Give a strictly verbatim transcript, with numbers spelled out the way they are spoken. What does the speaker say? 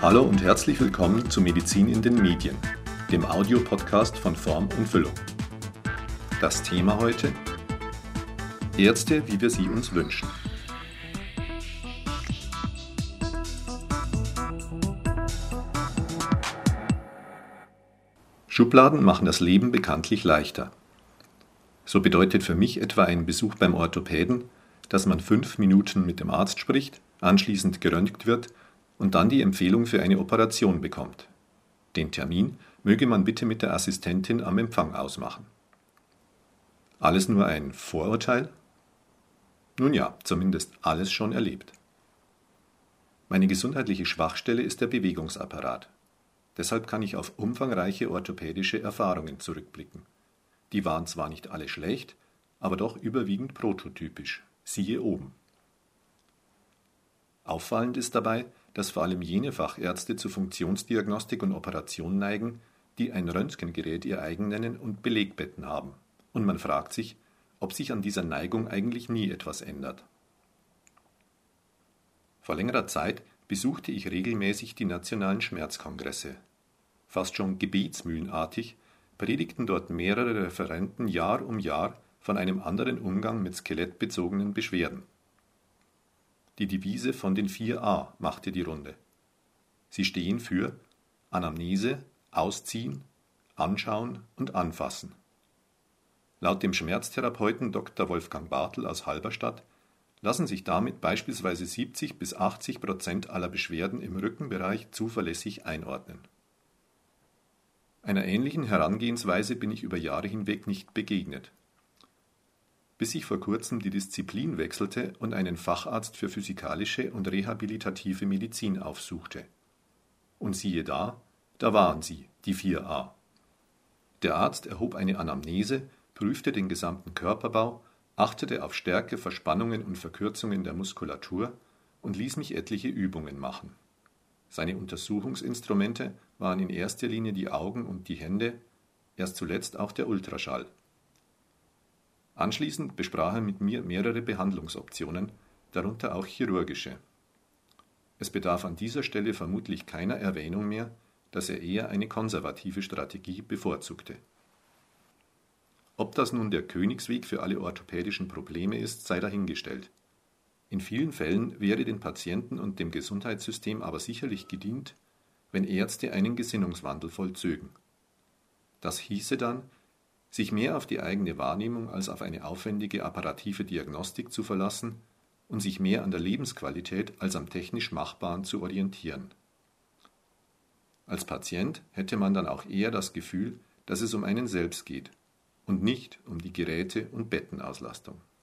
Hallo und herzlich willkommen zu Medizin in den Medien, dem Audiopodcast von Form und Füllung. Das Thema heute: Ärzte, wie wir sie uns wünschen. Schubladen machen das Leben bekanntlich leichter. So bedeutet für mich etwa ein Besuch beim Orthopäden, dass man fünf Minuten mit dem Arzt spricht, anschließend geröntgt wird und dann die Empfehlung für eine Operation bekommt. Den Termin möge man bitte mit der Assistentin am Empfang ausmachen. Alles nur ein Vorurteil? Nun ja, zumindest alles schon erlebt. Meine gesundheitliche Schwachstelle ist der Bewegungsapparat. Deshalb kann ich auf umfangreiche orthopädische Erfahrungen zurückblicken. Die waren zwar nicht alle schlecht, aber doch überwiegend prototypisch. Siehe oben. Auffallend ist dabei, dass vor allem jene Fachärzte zu Funktionsdiagnostik und Operation neigen, die ein Röntgengerät ihr eigen nennen und Belegbetten haben. Und man fragt sich, ob sich an dieser Neigung eigentlich nie etwas ändert. Vor längerer Zeit besuchte ich regelmäßig die nationalen Schmerzkongresse. Fast schon gebetsmühlenartig predigten dort mehrere Referenten Jahr um Jahr von einem anderen Umgang mit skelettbezogenen Beschwerden. Die Devise von den vier A machte die Runde. Sie stehen für Anamnese, Ausziehen, Anschauen und Anfassen. Laut dem Schmerztherapeuten Doktor Wolfgang Bartel aus Halberstadt lassen sich damit beispielsweise siebzig bis achtzig Prozent aller Beschwerden im Rückenbereich zuverlässig einordnen. Einer ähnlichen Herangehensweise bin ich über Jahre hinweg nicht begegnet. Bis ich vor kurzem die Disziplin wechselte und einen Facharzt für physikalische und rehabilitative Medizin aufsuchte. Und siehe da, da waren sie, die vier A. Der Arzt erhob eine Anamnese, prüfte den gesamten Körperbau, achtete auf Stärke, Verspannungen und Verkürzungen der Muskulatur und ließ mich etliche Übungen machen. Seine Untersuchungsinstrumente waren in erster Linie die Augen und die Hände, erst zuletzt auch der Ultraschall. Anschließend besprach er mit mir mehrere Behandlungsoptionen, darunter auch chirurgische. Es bedarf an dieser Stelle vermutlich keiner Erwähnung mehr, dass er eher eine konservative Strategie bevorzugte. Ob das nun der Königsweg für alle orthopädischen Probleme ist, sei dahingestellt. In vielen Fällen wäre den Patienten und dem Gesundheitssystem aber sicherlich gedient, wenn Ärzte einen Gesinnungswandel vollzögen. Das hieße dann, sich mehr auf die eigene Wahrnehmung als auf eine aufwendige apparative Diagnostik zu verlassen und sich mehr an der Lebensqualität als am technisch Machbaren zu orientieren. Als Patient hätte man dann auch eher das Gefühl, dass es um einen selbst geht und nicht um die Geräte- und Bettenauslastung.